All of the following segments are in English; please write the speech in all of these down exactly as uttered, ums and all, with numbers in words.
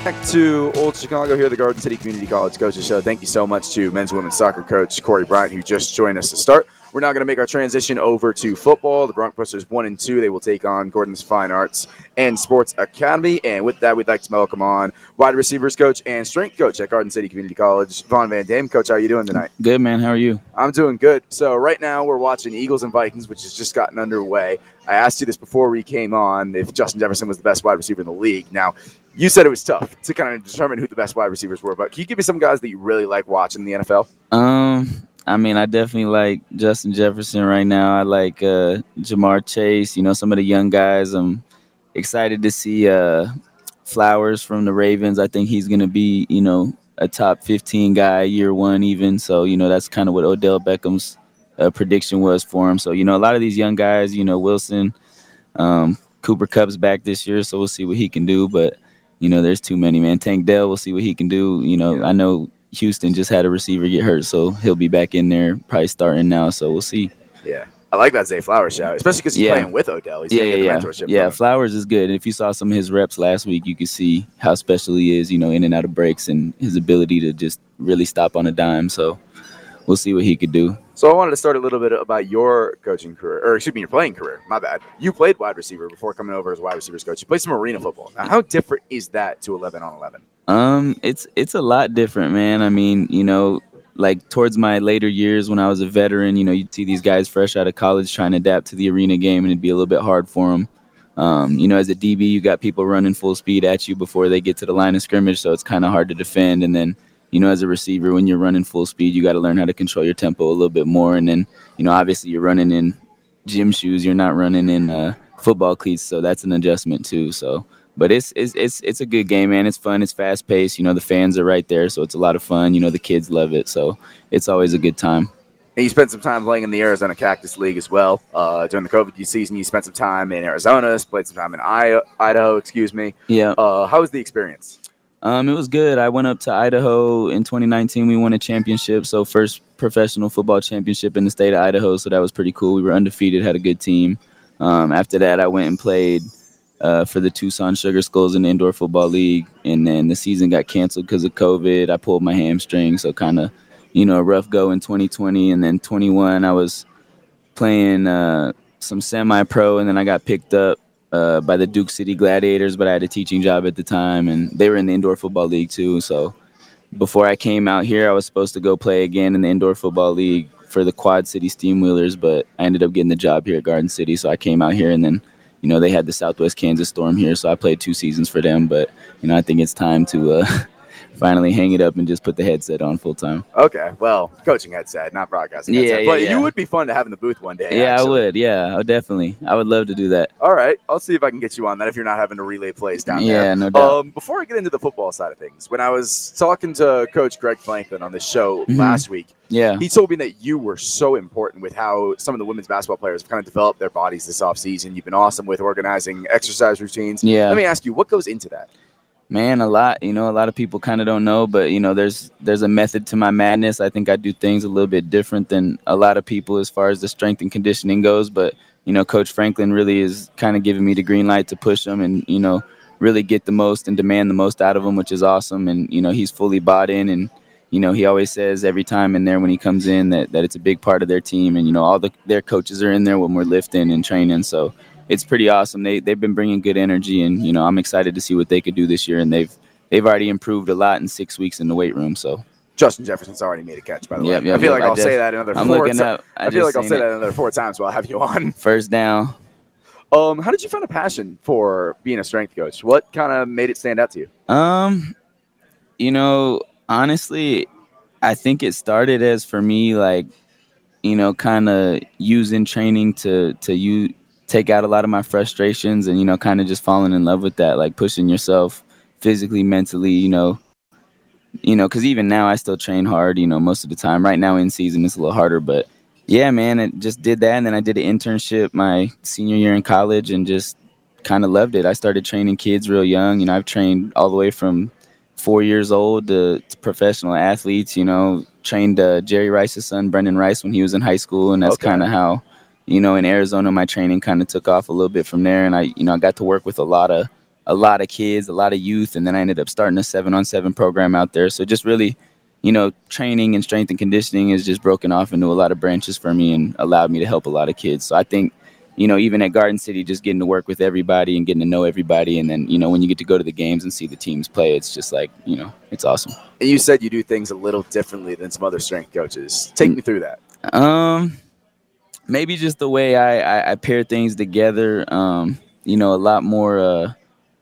Back to Old Chicago here, the Garden City Community College Coaches Show. Thank you so much to men's and women's soccer coach Corey Bryant, who just joined us to start. We're now going to make our transition over to football. The Broncos one and two. They will take on Gordon's Fine Arts and Sports Academy. And with that, we'd like to welcome on wide receivers coach and strength coach at Garden City Community College, Vaughn Van Dam. Coach, how are you doing tonight? Good, man. How are you? I'm doing good. So right now we're watching Eagles and Vikings, which has just gotten underway. I asked you this before we came on, if Justin Jefferson was the best wide receiver in the league. Now, you said it was tough to kind of determine who the best wide receivers were, but can you give me some guys that you really like watching in the N F L? Um, I mean, I definitely like Justin Jefferson right now. I like uh, Jamar Chase, you know, some of the young guys. I'm excited to see uh, Flowers from the Ravens. I think he's going to be, you know, a top fifteen guy year one even. So, you know, that's kind of what Odell Beckham's uh, prediction was for him. So, you know, a lot of these young guys, you know, Wilson, um, Cooper Kupp's back this year, so we'll see what he can do. But, you know, there's too many, man. Tank Dell, we'll see what he can do. You know, yeah. I know Houston just had a receiver get hurt, so he'll be back in there, probably starting now. So we'll see. Yeah. I like that Zay Flowers shout, especially because he's yeah. playing with Odell. He's yeah, yeah, yeah. Yeah, Flowers is good. And if you saw some of his reps last week, you could see how special he is, you know, in and out of breaks and his ability to just really stop on a dime. So we'll see what he could do. So I wanted to start a little bit about your coaching career, or excuse me, your playing career. My bad. You played wide receiver before coming over as wide receivers coach. You played some arena football. Now, how different is that to eleven on eleven? Um, it's it's a lot different, man. I mean, you know, like towards my later years when I was a veteran, you know, you'd see these guys fresh out of college trying to adapt to the arena game, and it'd be a little bit hard for them. Um, you know, as a D B, you got people running full speed at you before they get to the line of scrimmage, so it's kind of hard to defend. And then, you know, as a receiver, when you're running full speed, you got to learn how to control your tempo a little bit more. And then, you know, obviously you're running in gym shoes. You're not running in uh, football cleats, so that's an adjustment too. So, but it's it's it's it's a good game, man. It's fun. It's fast paced. You know, the fans are right there, so it's a lot of fun. You know, the kids love it, so it's always a good time. And you spent some time playing in the Arizona Cactus League as well. Uh, during the COVID season, you spent some time in Arizona, played some time in Idaho, excuse me. Yeah. Uh, how was the experience? Um, it was good. I went up to Idaho in twenty nineteen. We won a championship, so first professional football championship in the state of Idaho, so that was pretty cool. We were undefeated, had a good team. Um, after that, I went and played uh, for the Tucson Sugar Skulls in the Indoor Football League, and then the season got canceled because of COVID. I pulled my hamstring, so kind of, you know, a rough go in twenty twenty. And then twenty-one, I was playing uh, some semi-pro, and then I got picked up Uh, by the Duke City Gladiators, but I had a teaching job at the time, and they were in the Indoor Football League too. So before I came out here, I was supposed to go play again in the Indoor Football League for the Quad City Steamwheelers, but I ended up getting the job here at Garden City. So I came out here, and then, you know, they had the Southwest Kansas Storm here, so I played two seasons for them. But, you know, I think it's time to uh, finally hang it up and just put the headset on full time. Okay, well, coaching headset, not broadcasting headset. Yeah, yeah, but yeah. You would be fun to have in the booth one day. Yeah, actually. I would. Yeah, I would definitely. I would love to do that. All right, I'll see if I can get you on that if you're not having to relay plays down yeah, there. Yeah, no doubt. Um, before I get into the football side of things, when I was talking to Coach Greg Franklin on this show mm-hmm. last week, yeah, he told me that you were so important with how some of the women's basketball players have kind of developed their bodies this offseason. You've been awesome with organizing exercise routines. Yeah. Let me ask you, what goes into that? Man, a lot. You know, a lot of people kind of don't know, but, you know, there's there's a method to my madness. I think I do things a little bit different than a lot of people as far as the strength and conditioning goes. But, you know, Coach Franklin really is kind of giving me the green light to push them and, you know, really get the most and demand the most out of them, which is awesome. And, you know, he's fully bought in. And, you know, he always says every time in there when he comes in that, that it's a big part of their team. And, you know, all the their coaches are in there when we're lifting and training. So it's pretty awesome. They they've been bringing good energy, and, you know, I'm excited to see what they could do this year. And they've they've already improved a lot in six weeks in the weight room. So Justin Jefferson's already made a catch, by the yep, way. Yep, I feel yep, like I'll just, say that another I'm four looking times. up. I, I feel like I'll say it. that another four times while I have you on. First down. Um, how did you find a passion for being a strength coach? What kind of made it stand out to you? Um, you know, honestly, I think it started as for me, like, you know, kind of using training to to you take out a lot of my frustrations and, you know, kind of just falling in love with that, like pushing yourself physically, mentally, you know, you know, because even now I still train hard, you know, most of the time. Right now in season it's a little harder, but yeah, man, it just did that. And then I did an internship my senior year in college and just kind of loved it. I started training kids real young. You know, I've trained all the way from four years old to, to professional athletes, you know, trained uh, Jerry Rice's son, Brendan Rice, when he was in high school. And that's okay. kind of how, you know, in Arizona, my training kind of took off a little bit from there. And I, you know, I got to work with a lot of a lot of kids, a lot of youth, and then I ended up starting a seven on seven program out there. So just really, you know, training and strength and conditioning has just broken off into a lot of branches for me and allowed me to help a lot of kids. So I think, you know, even at Garden City, just getting to work with everybody and getting to know everybody. And then, you know, when you get to go to the games and see the teams play, it's just like, you know, it's awesome. And you said you do things a little differently than some other strength coaches. Take me through that. Um, maybe just the way I, I, I pair things together, um, you know, a lot more, uh,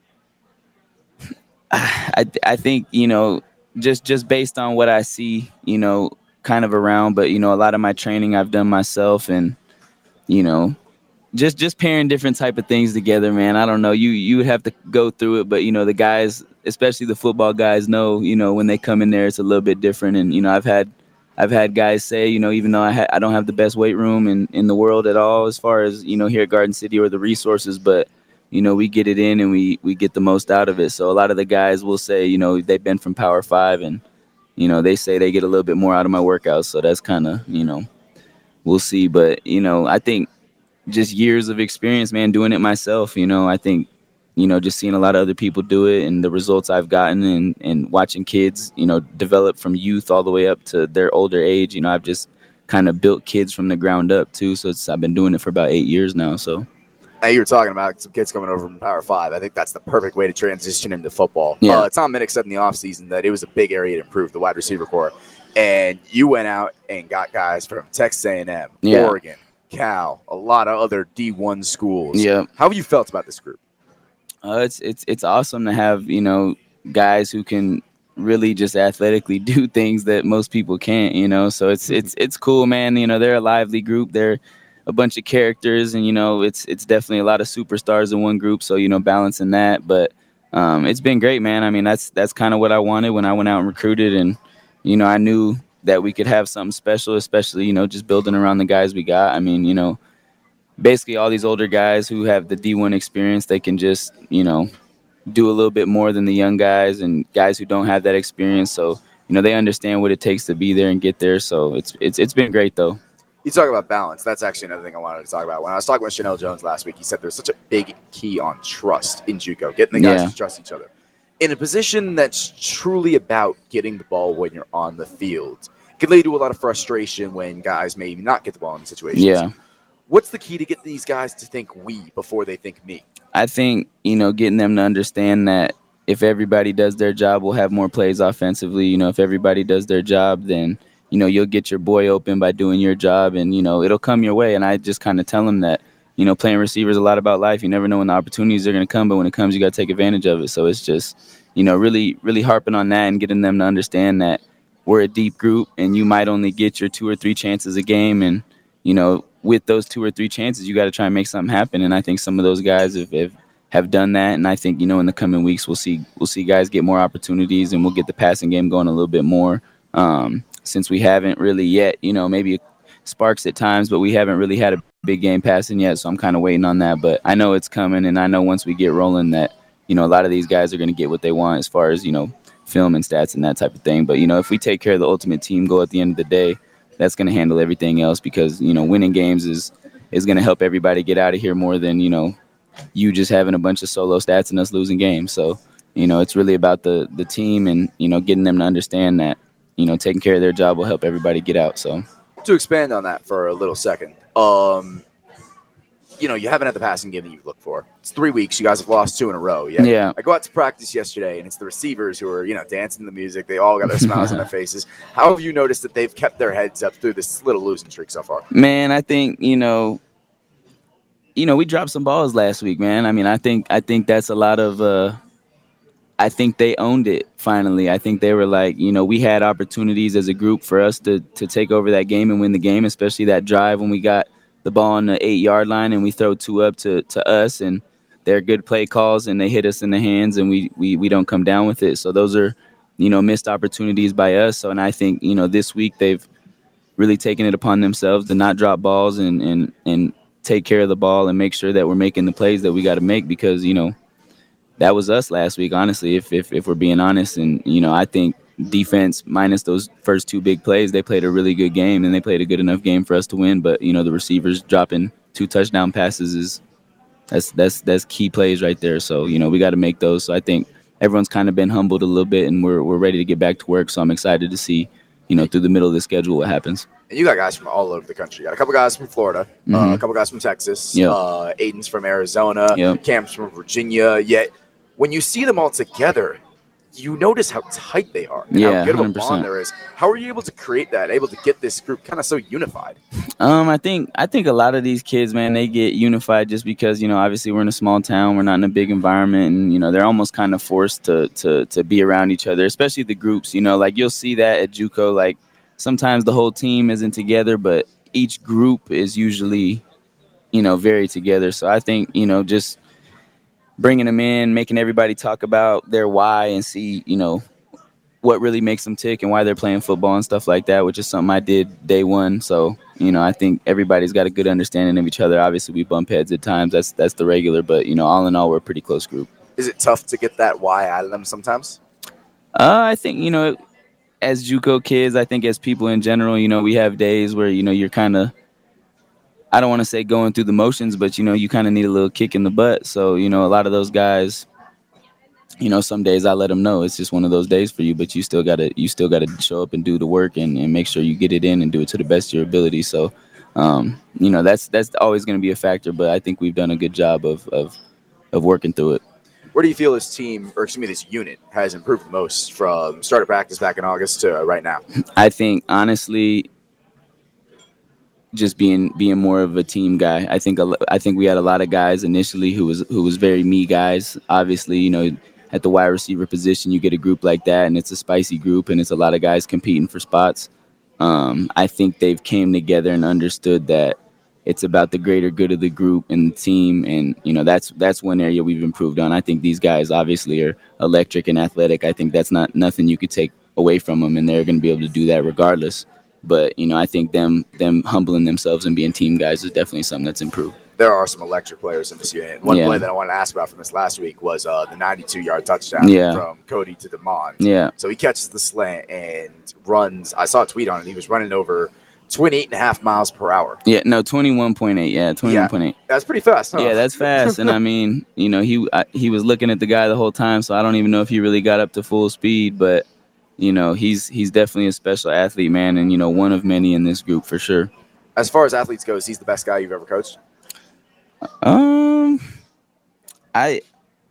I, I think, you know, just, just based on what I see, you know, kind of around, but, you know, a lot of my training I've done myself and, you know, Just just pairing different type of things together, man. I don't know. You you would have to go through it, but you know the guys, especially the football guys, know you know when they come in there, it's a little bit different. And you know I've had I've had guys say, you know, even though I ha- I don't have the best weight room in, in the world at all, as far as you know here at Garden City or the resources, but you know we get it in and we we get the most out of it. So a lot of the guys will say, you know, they've been from Power Five, and you know they say they get a little bit more out of my workouts. So that's kind of you know we'll see, but you know I think. Just years of experience, man, doing it myself. You know, I think, you know, just seeing a lot of other people do it and the results I've gotten and, and watching kids, you know, develop from youth all the way up to their older age. You know, I've just kind of built kids from the ground up too. So it's, I've been doing it for about eight years now. So. Now you were talking about some kids coming over from Power Five. I think that's the perfect way to transition into football. Yeah. Uh, Tom Minnick said in the offseason that it was a big area to improve the wide receiver core. And you went out and got guys from Texas A and M, yeah. Oregon, Cal, a lot of other D one schools. Yeah. How have you felt about this group? Uh, it's it's it's awesome to have, you know, guys who can really just athletically do things that most people can't, you know. So it's it's it's cool, man. You know, they're a lively group. They're a bunch of characters, and you know, it's it's definitely a lot of superstars in one group. So you know, balancing that, but um, it's been great, man. I mean, that's that's kind of what I wanted when I went out and recruited, and you know, I knew that we could have something special, especially, you know, just building around the guys we got. I mean, you know, basically all these older guys who have the D one experience, they can just, you know, do a little bit more than the young guys and guys who don't have that experience. So, you know, they understand what it takes to be there and get there. So it's it's it's been great, though. You talk about balance. That's actually another thing I wanted to talk about. When I was talking with Chanel Jones last week, he said there's such a big key on trust in JUCO, getting the guys Yeah. to trust each other. In a position that's truly about getting the ball when you're on the field, it can lead to a lot of frustration when guys maybe not get the ball in situations. Yeah. What's the key to get these guys to think we before they think me? I think, you know, getting them to understand that if everybody does their job, we'll have more plays offensively. You know, if everybody does their job, then, you know, you'll get your boy open by doing your job and, you know, it'll come your way. And I just kind of tell them that, you know, playing receiver is a lot about life. You never know when the opportunities are going to come, but when it comes, you got to take advantage of it. So it's just, you know, really, really harping on that and getting them to understand that we're a deep group and you might only get your two or three chances a game. And, you know, with those two or three chances, you got to try and make something happen. And I think some of those guys have, have, have done that. And I think, you know, in the coming weeks, we'll see, we'll see guys get more opportunities and we'll get the passing game going a little bit more. Um, since we haven't really yet, you know, maybe sparks at times, but we haven't really had a big game passing yet. So I'm kind of waiting on that, but I know it's coming. And I know once we get rolling that, you know, a lot of these guys are going to get what they want as far as, you know, film and stats and that type of thing. But, you know, if we take care of the ultimate team goal at the end of the day, that's going to handle everything else because, you know, winning games is, is going to help everybody get out of here more than, you know, you just having a bunch of solo stats and us losing games. So, you know, it's really about the, the team and, you know, getting them to understand that, you know, taking care of their job will help everybody get out. So to expand on that for a little second, um, you know, you haven't had the passing game that you look for. It's three weeks. You guys have lost two in a row. Yeah. Yeah. I go out to practice yesterday, and it's the receivers who are, you know, dancing to the music. They all got their smiles on their faces. How have you noticed that they've kept their heads up through this little losing streak so far? Man, I think, you know, you know, we dropped some balls last week, man. I mean, I think I think that's a lot of uh, I think they owned it finally. I think they were like, you know, we had opportunities as a group for us to to take over that game and win the game, especially that drive when we got the ball on the eight-yard line and we throw two up to, to us, and they're good play calls and they hit us in the hands and we, we we don't come down with it. So those are, you know, missed opportunities by us. So, and I think, you know, this week they've really taken it upon themselves to not drop balls and, and, and take care of the ball and make sure that we're making the plays that we got to make because, you know, that was us last week, honestly, if, if if we're being honest. And, you know, I think defense, minus those first two big plays, they played a really good game and they played a good enough game for us to win. But, you know, the receivers dropping two touchdown passes is That's that's that's key plays right there. So, you know, we got to make those. So I think everyone's kind of been humbled a little bit, and we're we're ready to get back to work. So I'm excited to see, you know, through the middle of the schedule what happens. And you got guys from all over the country. You got a couple guys from Florida, mm-hmm. uh, a couple guys from Texas, yep. uh, Aiden's from Arizona, yep. Cam's from Virginia. Yet when you see them all together, you notice how tight they are and yeah, how good of a one hundred percent. bond there is. How are you able to create that, able to get this group kind of so unified? Um, I think I think a lot of these kids, man, they get unified just because, you know, obviously we're in a small town, we're not in a big environment, and, you know, they're almost kind of forced to to to be around each other, especially the groups. You know, like you'll see that at JUCO, like sometimes the whole team isn't together, but each group is usually, you know, very together. So I think, you know, just bringing them in, making everybody talk about their why and see, you know, what really makes them tick and why they're playing football and stuff like that, which is something I did day one. So, you know, I think everybody's got a good understanding of each other. Obviously, we bump heads at times. That's that's the regular. But, you know, all in all, we're a pretty close group. Is it tough to get that why out of them sometimes? Uh, I think, you know, as JUCO kids, I think as people in general, you know, we have days where, you know, you're kind of, I don't want to say going through the motions, but, you know, you kind of need a little kick in the butt. So, you know, a lot of those guys, you know, some days I let them know it's just one of those days for you, but you still got to you still got to show up and do the work and, and make sure you get it in and do it to the best of your ability. So, um, you know, that's that's always going to be a factor, but I think we've done a good job of, of of working through it. Where do you feel this team, or excuse me, this unit has improved most from start of practice back in August to right now? I think, honestly, just being being more of a team guy. I think a, I think we had a lot of guys initially who was who was very me guys. Obviously, you know, at the wide receiver position, you get a group like that, and it's a spicy group, and it's a lot of guys competing for spots. Um, I think they've came together and understood that it's about the greater good of the group and the team, and you know that's that's one area we've improved on. I think these guys obviously are electric and athletic. I think that's not nothing you could take away from them, and they're going to be able to do that regardless. But you know, I think them them humbling themselves and being team guys is definitely something that's improved. There are some electric players in this unit. One yeah. play that I wanted to ask about from this last week was uh, the ninety-two-yard touchdown yeah. from Cody to Demond. Yeah. So he catches the slant and runs. I saw a tweet on it. He was running over twenty-eight and a half miles per hour. Yeah, no, twenty-one point eight. Yeah, twenty-one point eight. Yeah, that's pretty fast, huh? Yeah, that's fast. And I mean, you know, he I, he was looking at the guy the whole time, so I don't even know if he really got up to full speed, but you know, he's he's definitely a special athlete, man, and you know, one of many in this group for sure. As far as athletes goes, he's the best guy you've ever coached? Um, I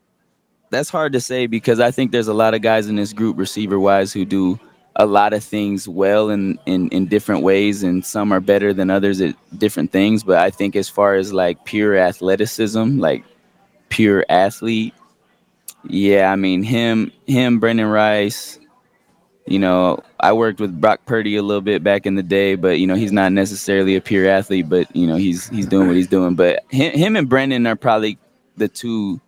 that's hard to say because I think there's a lot of guys in this group, receiver-wise, who do a lot of things well in, in, in different ways, and some are better than others at different things. But I think as far as like pure athleticism, like pure athlete, yeah, I mean him, him, Brendan Rice. You know, I worked with Brock Purdy a little bit back in the day, but you know he's not necessarily a pure athlete. But you know he's he's doing what he's doing. But him, him and Brendan are probably the two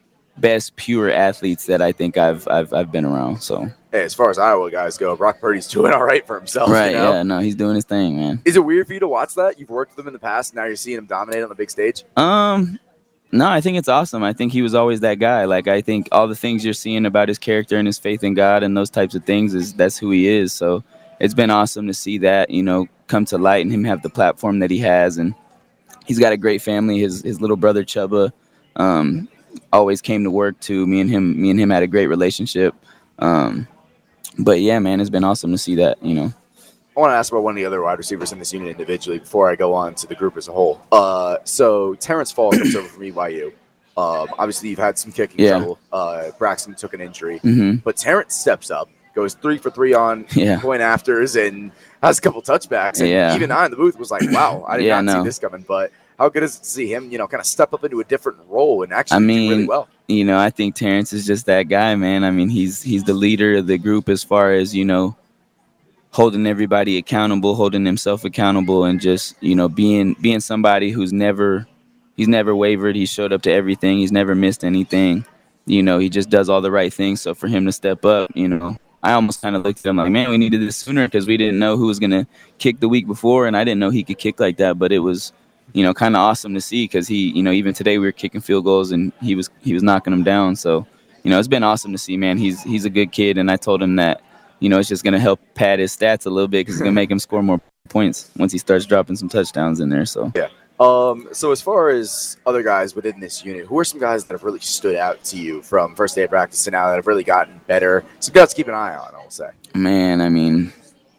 best pure athletes that I think I've I've I've been around. So. Hey, as far as Iowa guys go, Brock Purdy's doing all right for himself. Right, you know? yeah, no, he's doing his thing, man. Is it weird for you to watch that? You've worked with him in the past, and now you're seeing him dominate on the big stage? Um, no, I think it's awesome. I think he was always that guy. Like, I think all the things you're seeing about his character and his faith in God and those types of things, is that's who he is. So it's been awesome to see that, you know, come to light and him have the platform that he has. And he's got a great family. His his little brother, Chubba, um, always came to work, too. Me and him, me and him had a great relationship. Um But, yeah, man, it's been awesome to see that, you know. I want to ask about one of the other wide receivers in this unit individually before I go on to the group as a whole. Uh, so Terrence Fall comes over from E Y U. Um, obviously, you've had some kicking yeah. trouble. Uh, Braxton took an injury. Mm-hmm. But Terrence steps up, goes three for three on yeah. point afters, and has a couple touchbacks. And yeah. even I in the booth was like, wow, I did yeah, not no. see this coming. But how good is it to see him, you know, kind of step up into a different role and actually I mean, do really well? You know, I think Terrence is just that guy, man. I mean, he's he's the leader of the group as far as, you know, holding everybody accountable, holding himself accountable, and just, you know, being being somebody who's never he's never wavered. He showed up to everything. He's never missed anything. You know, he just does all the right things. So for him to step up, you know, I almost kind of looked at him like, man, we needed this sooner because we didn't know who was going to kick the week before, and I didn't know he could kick like that. But it was, you know, kind of awesome to see because he, you know, even today we were kicking field goals and he was he was knocking them down. So, you know, it's been awesome to see, man. He's he's a good kid, and I told him that, you know, it's just going to help pad his stats a little bit because it's going to make him score more points once he starts dropping some touchdowns in there. So yeah, Um, so as far as other guys within this unit, who are some guys that have really stood out to you from first day of practice to now that have really gotten better? Some guys to keep an eye on, I will say. Man, I mean,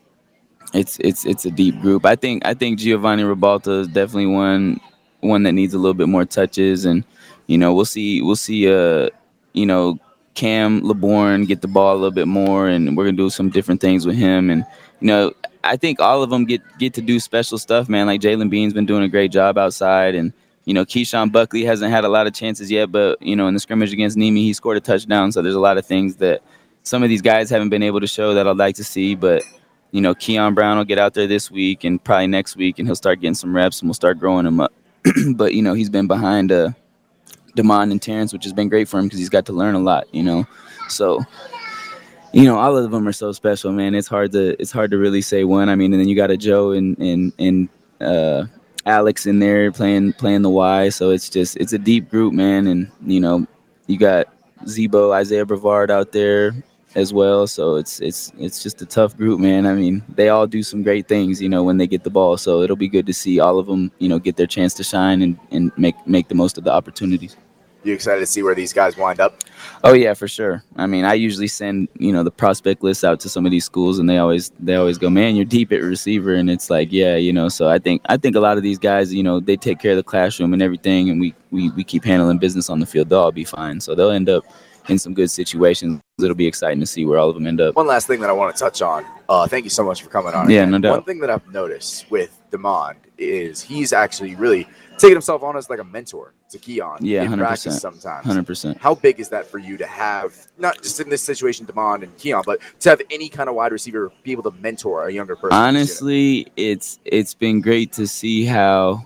it's it's it's a deep group. I think I think Giovanni Ribalta is definitely one one that needs a little bit more touches, and you know we'll see we'll see uh you know Cam LeBourne get the ball a little bit more, and we're gonna do some different things with him, and you know I think all of them get get to do special stuff, man. Like Jalen Bean's been doing a great job outside, and you know Keyshawn Buckley hasn't had a lot of chances yet, but you know in the scrimmage against Nemi he scored a touchdown, so there's a lot of things that some of these guys haven't been able to show that I'd like to see, but. You know, Keon Brown will get out there this week and probably next week, and he'll start getting some reps, and we'll start growing him up. But, you know, he's been behind uh, Damon and Terrence, which has been great for him because he's got to learn a lot, you know. So, you know, all of them are so special, man. It's hard to it's hard to really say one. I mean, and then you got a Joe and and and uh, Alex in there playing playing the Y. So it's just it's a deep group, man. And, you know, you got Zebo, Isaiah Brevard out there as well, so it's it's it's just a tough group, man. I mean, they all do some great things, you know, when they get the ball. So it'll be good to see all of them, you know, get their chance to shine and, and make make the most of the opportunities. You excited to see where these guys wind up? Oh yeah, for sure. I mean, I usually send you know the prospect list out to some of these schools, and they always they always go, man, you're deep at receiver, and it's like, yeah, you know. So I think I think a lot of these guys, you know, they take care of the classroom and everything, and we we we keep handling business on the field. They'll all be fine. So they'll end up in some good situations. It'll be exciting to see where all of them end up. One last thing that I want to touch on. Uh, thank you so much for coming on. Yeah, again. no doubt. One thing that I've noticed with Damon is he's actually really taking himself on as like a mentor to Keon Yeah, in one hundred practice percent. sometimes. one hundred percent. How big is that for you to have, not just in this situation, Damon and Keon, but to have any kind of wide receiver be able to mentor a younger person? Honestly, it's it's been great to see how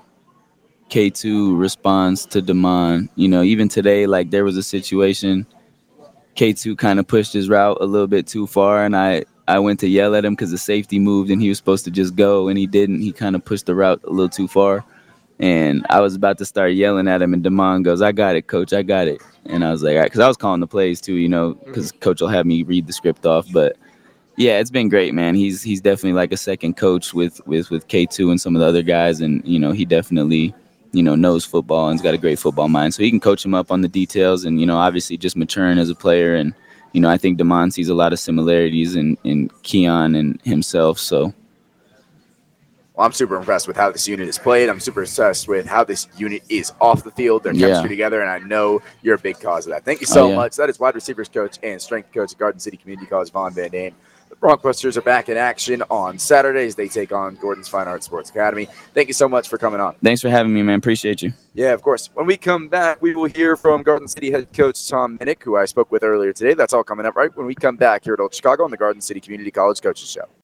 K two responds to Damon. You know, even today, like there was a situation K two kind of pushed his route a little bit too far, and I, I went to yell at him because the safety moved and he was supposed to just go, and he didn't. He kind of pushed the route a little too far, and I was about to start yelling at him, and Damon goes, I got it, coach, I got it. And I was like, all right, because I was calling the plays too, you know, because mm-hmm. coach will have me read the script off. But, yeah, it's been great, man. He's he's definitely like a second coach with, with, with K two and some of the other guys, and, you know, he definitely – you know, knows football and's got a great football mind. So he can coach him up on the details and, you know, obviously just maturing as a player. And, you know, I think Damon sees a lot of similarities in, in Keon and himself. So. Well, I'm super impressed with how this unit is played. I'm super impressed with how this unit is off the field, their chemistry yeah. together, and I know you're a big cause of that. Thank you so oh, yeah. much. That is wide receivers coach and strength coach at Garden City Community College, Vaughn Van Dane. The Broncbusters are back in action on Saturdays. They take on Gordon's Fine Arts Sports Academy. Thank you so much for coming on. Thanks for having me, man. Appreciate you. Yeah, of course. When we come back, we will hear from Garden City head coach Tom Minnick, who I spoke with earlier today. That's all coming up right when we come back here at Old Chicago on the Garden City Community College Coaches Show.